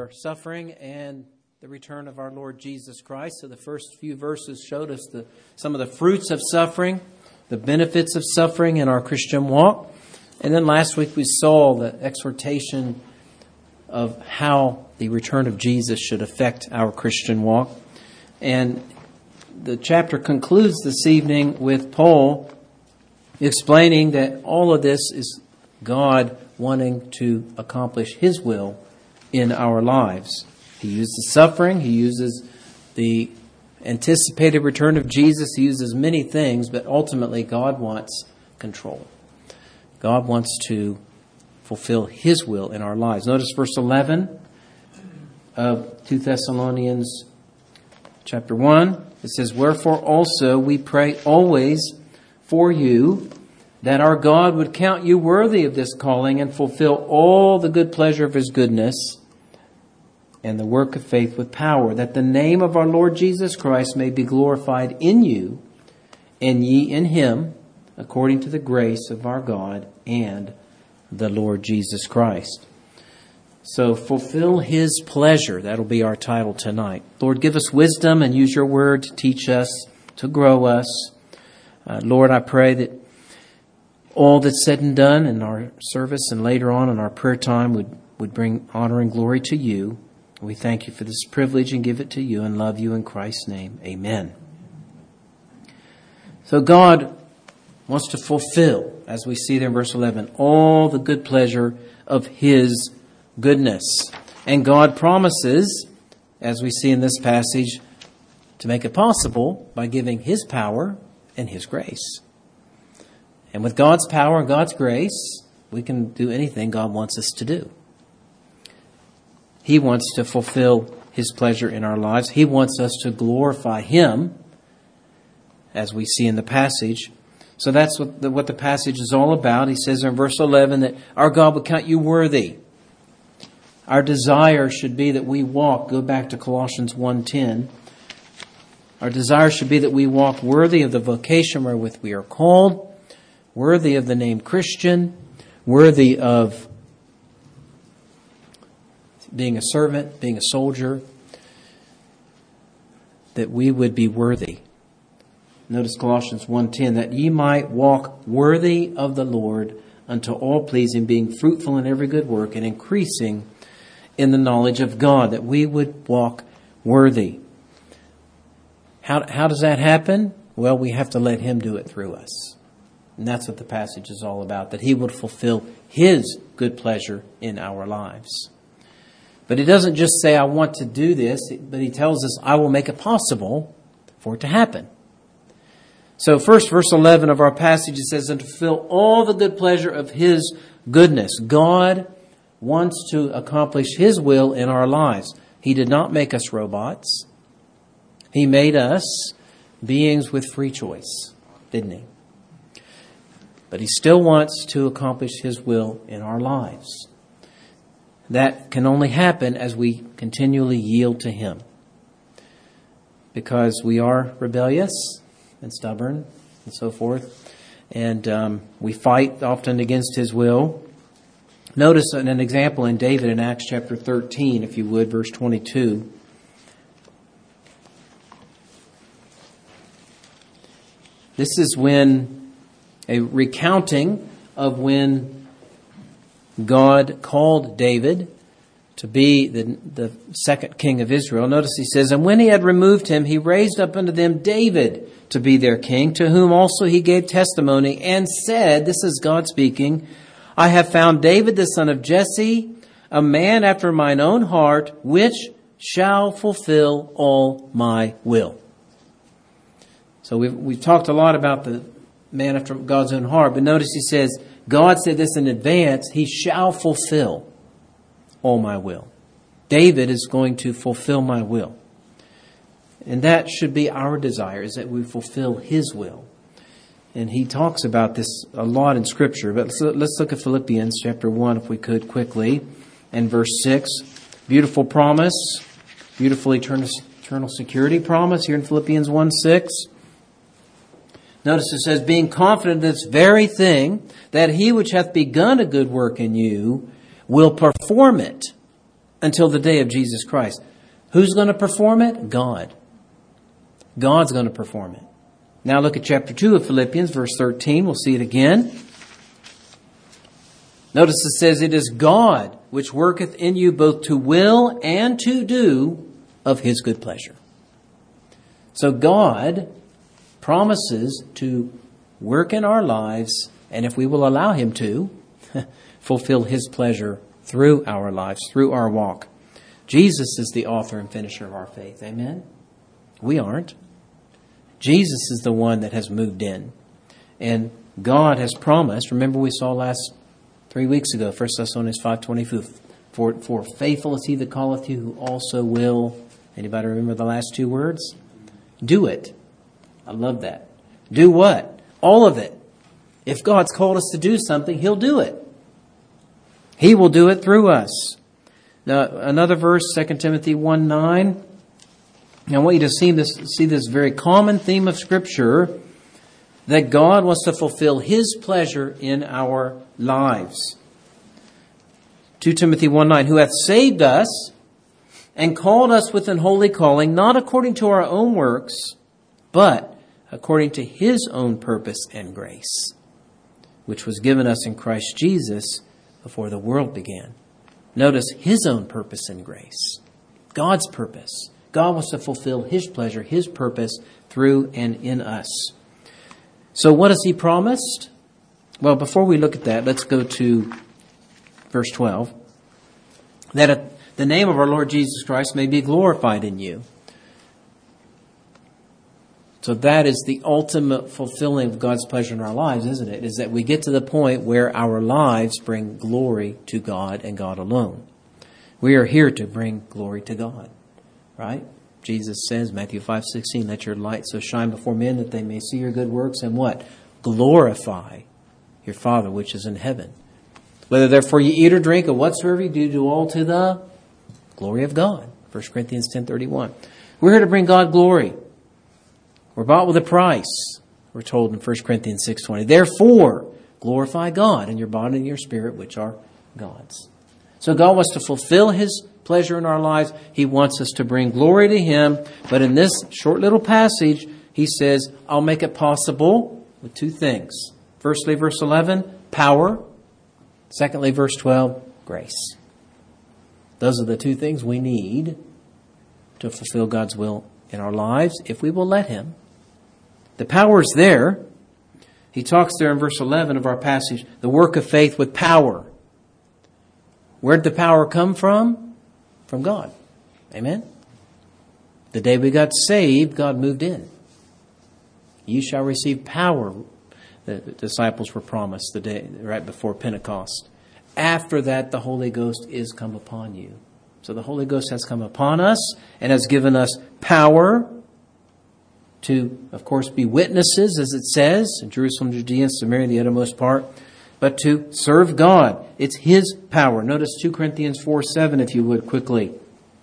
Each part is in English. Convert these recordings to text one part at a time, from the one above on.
our suffering and the return of our Lord Jesus Christ. So the first few verses showed us some of the fruits of suffering, the benefits of suffering in our Christian walk. And then last week we saw the exhortation of how the return of Jesus should affect our Christian walk. And the chapter concludes this evening with Paul explaining that all of this is God wanting to accomplish His will in our lives. He uses suffering, He uses the anticipated return of Jesus, He uses many things, but ultimately God wants control. God wants to fulfill His will in our lives. Notice verse 11 of 2 Thessalonians chapter 1. It says, "Wherefore also we pray always for you, that our God would count you worthy of this calling and fulfill all the good pleasure of His goodness and the work of faith with power, that the name of our Lord Jesus Christ may be glorified in you, and ye in Him, according to the grace of our God and the Lord Jesus Christ." So fulfill His pleasure. That'll be our title tonight. Lord, give us wisdom and use your word to teach us, to grow us. Lord, I pray that all that's said and done in our service and later on in our prayer time would bring honor and glory to you. We thank you for this privilege and give it to you and love you in Christ's name. Amen. So God wants to fulfill, as we see there in verse 11, all the good pleasure of His goodness. And God promises, as we see in this passage, to make it possible by giving His power and His grace. And with God's power and God's grace, we can do anything God wants us to do. He wants to fulfill His pleasure in our lives. He wants us to glorify Him, as we see in the passage. So that's what the passage is all about. He says in verse 11 that our God will count you worthy. Our desire should be that we walk, go back to Colossians 1:10. Our desire should be that we walk worthy of the vocation wherewith we are called, worthy of the name Christian, worthy of being a servant, being a soldier, that we would be worthy. Notice Colossians 1:10, that ye might walk worthy of the Lord unto all pleasing, being fruitful in every good work and increasing in the knowledge of God, that we would walk worthy. How does that happen? Well, we have to let Him do it through us. And that's what the passage is all about, that He would fulfill His good pleasure in our lives. But He doesn't just say, I want to do this, but He tells us, I will make it possible for it to happen. So first, verse 11 of our passage, it says, and to fulfill all the good pleasure of His goodness. God wants to accomplish His will in our lives. He did not make us robots. He made us beings with free choice, didn't He? But He still wants to accomplish His will in our lives. That can only happen as we continually yield to Him. Because we are rebellious and stubborn and so forth. And we fight often against His will. Notice an example in David in Acts chapter 13, if you would, verse 22. This is when a recounting of when God called David to be the second king of Israel. Notice he says, and when He had removed him, He raised up unto them David to be their king, to whom also He gave testimony and said, this is God speaking, I have found David the son of Jesse, a man after mine own heart, which shall fulfill all my will. So we've talked a lot about the man after God's own heart, but notice he says, God said this in advance, He shall fulfill all my will. David is going to fulfill my will. And that should be our desire, is that we fulfill His will. And he talks about this a lot in Scripture. But let's look at Philippians chapter 1, if we could, quickly. And verse 6. Beautiful promise. Beautiful eternal security promise here in Philippians 1:6. Notice it says, being confident of this very thing, that He which hath begun a good work in you will perform it until the day of Jesus Christ. Who's going to perform it? God. God's going to perform it. Now look at chapter 2 of Philippians, verse 13. We'll see it again. Notice it says, it is God which worketh in you both to will and to do of His good pleasure. So God promises to work in our lives, and if we will allow Him to, fulfill His pleasure through our lives, through our walk. Jesus is the author and finisher of our faith. Amen? We aren't. Jesus is the one that has moved in. And God has promised, remember we saw 3 weeks ago, 1 Thessalonians 5:22, for faithful is He that calleth you, who also will, anybody remember the last two words? Do it. I love that. Do what? All of it. If God's called us to do something, He'll do it. He will do it through us. Now, another verse, 2 Timothy 1:9. I want you to see this very common theme of Scripture, that God wants to fulfill His pleasure in our lives. 2 Timothy 1:9, who hath saved us and called us with an holy calling, not according to our own works, but according to His own purpose and grace, which was given us in Christ Jesus before the world began. Notice His own purpose and grace. God's purpose. God wants to fulfill His pleasure, His purpose through and in us. So what has He promised? Well, before we look at that, let's go to verse 12. That the name of our Lord Jesus Christ may be glorified in you. So that is the ultimate fulfilling of God's pleasure in our lives, isn't it? Is that we get to the point where our lives bring glory to God and God alone. We are here to bring glory to God. Right? Jesus says, Matthew 5:16, let your light so shine before men that they may see your good works and what? Glorify your Father which is in heaven. Whether therefore you eat or drink or whatsoever you do all to the glory of God. 1 Corinthians 10:31. We're here to bring God glory. We're bought with a price. We're told in 1 Corinthians 6:20. Therefore, glorify God in your body and your spirit, which are God's. So God wants to fulfill His pleasure in our lives. He wants us to bring glory to Him. But in this short little passage, He says, I'll make it possible with two things. Firstly, verse 11, power. Secondly, verse 12, grace. Those are the two things we need to fulfill God's will in our lives if we will let Him. The power is there. He talks there in verse 11 of our passage, the work of faith with power. Where did the power come from? From God. Amen? The day we got saved, God moved in. You shall receive power, the disciples were promised the day right before Pentecost. After that, the Holy Ghost is come upon you. So the Holy Ghost has come upon us and has given us power to, of course, be witnesses, as it says, in Jerusalem, Judea, and Samaria, the uttermost part, but to serve God. It's His power. Notice 2 Corinthians 4:7, if you would, quickly.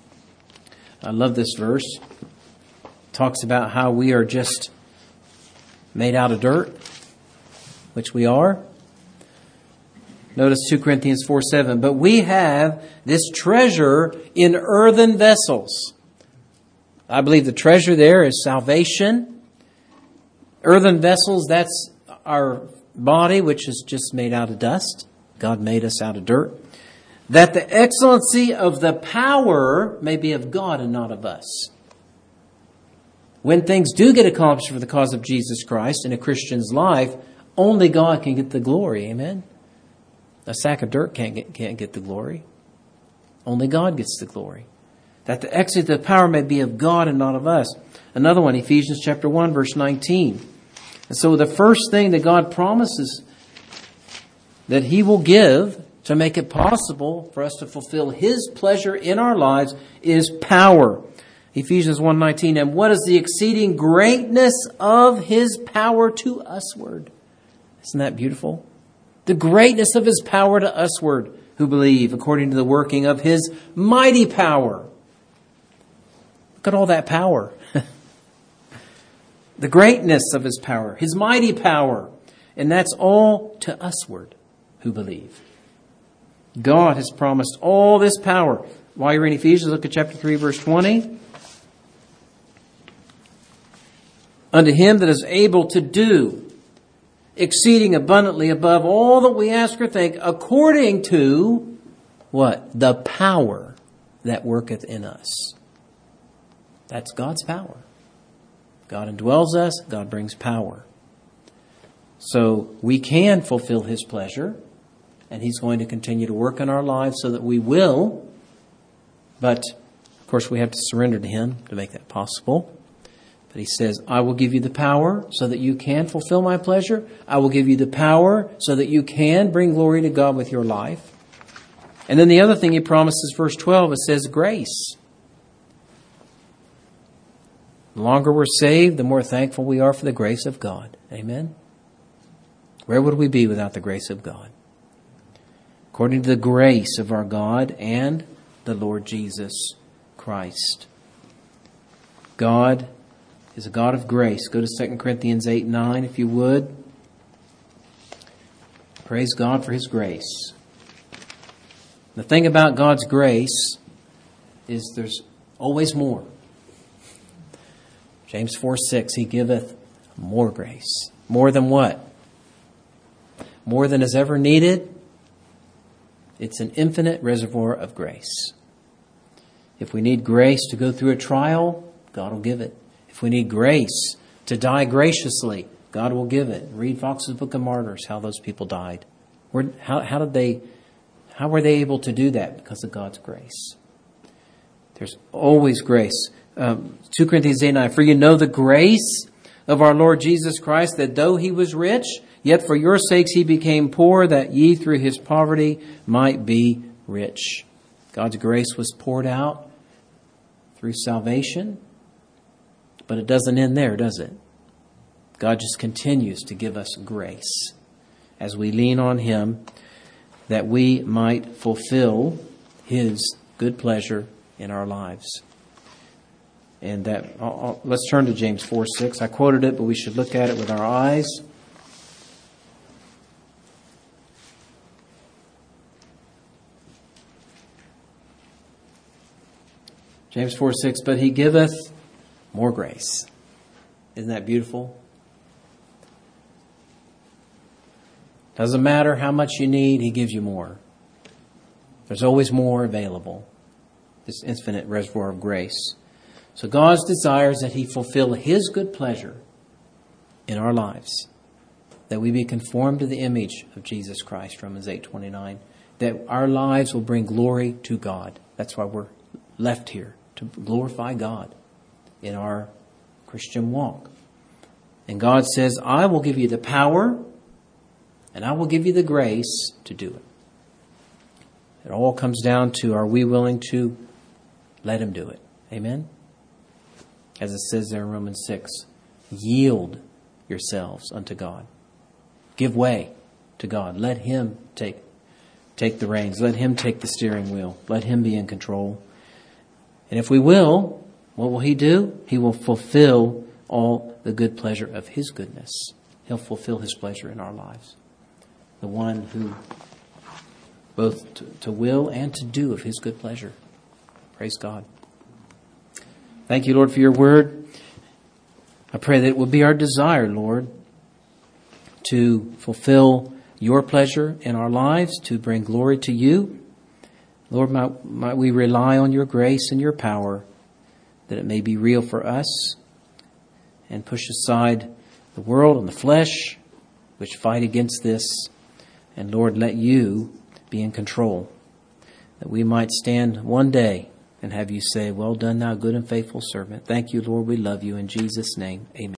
I love this verse. It talks about how we are just made out of dirt, which we are. Notice 2 Corinthians 4:7. But we have this treasure in earthen vessels. I believe the treasure there is salvation. Earthen vessels, that's our body, which is just made out of dust. God made us out of dirt. That the excellency of the power may be of God and not of us. When things do get accomplished for the cause of Jesus Christ in a Christian's life, only God can get the glory. Amen? A sack of dirt can't get the glory. Only God gets the glory. That the excellency of the power may be of God and not of us. Another one, Ephesians chapter 1, verse 19. And so the first thing that God promises that He will give to make it possible for us to fulfill His pleasure in our lives is power. Ephesians 1:19. And what is the exceeding greatness of His power to usward? Isn't that beautiful? The greatness of His power to usward who believe, according to the working of His mighty power. Look at all that power. The greatness of His power, His mighty power. And that's all to usward who believe. God has promised all this power. while you're in Ephesians, look at chapter 3, verse 20. Unto him that is able to do exceeding abundantly above all that we ask or think, according to what? The power that worketh in us. That's God's power. God indwells us. God brings power. So we can fulfill His pleasure, and He's going to continue to work in our lives so that we will. But, of course, we have to surrender to Him to make that possible. But He says, I will give you the power so that you can fulfill my pleasure. I will give you the power so that you can bring glory to God with your life. And then the other thing He promises, verse 12, it says grace. The longer we're saved, the more thankful we are for the grace of God. Amen? Where would we be without the grace of God? According to the grace of our God and the Lord Jesus Christ. God is a God of grace. Go to 2 Corinthians 8:9 if you would. Praise God for His grace. The thing about God's grace is there's always more. James 4:6, He giveth more grace. More than what? More than is ever needed. It's an infinite reservoir of grace. If we need grace to go through a trial, God will give it. If we need grace to die graciously, God will give it. Read Fox's Book of Martyrs, how those people died. How were they able to do that? Because of God's grace. There's always grace. 2 Corinthians 8:9, for you know the grace of our Lord Jesus Christ, that though He was rich, yet for your sakes He became poor, that ye through His poverty might be rich. God's grace was poured out through salvation. But it doesn't end there, does it? God just continues to give us grace as we lean on Him, that we might fulfill His good pleasure in our lives. And that let's turn to James 4:6. I quoted it, but we should look at it with our eyes. James 4:6, but He giveth more grace. Isn't that beautiful? Doesn't matter how much you need, He gives you more. There's always more available. This infinite reservoir of grace. So God's desire is that He fulfill His good pleasure in our lives. That we be conformed to the image of Jesus Christ, Romans 8:29. That our lives will bring glory to God. That's why we're left here, to glorify God in our Christian walk. And God says, I will give you the power and I will give you the grace to do it. It all comes down to, are we willing to let Him do it? Amen? As it says there in Romans 6, yield yourselves unto God. Give way to God. Let Him take the reins. Let Him take the steering wheel. Let Him be in control. And if we will, what will He do? He will fulfill all the good pleasure of His goodness. He'll fulfill His pleasure in our lives. The one who both to will and to do of His good pleasure. Praise God. Thank you, Lord, for your word. I pray that it will be our desire, Lord, to fulfill your pleasure in our lives, to bring glory to you. Lord, might we rely on your grace and your power, that it may be real for us, and push aside the world and the flesh, which fight against this. And Lord, let you be in control, that we might stand one day and have you say, well done, thou good and faithful servant. Thank you, Lord. We love you. In Jesus' name, amen.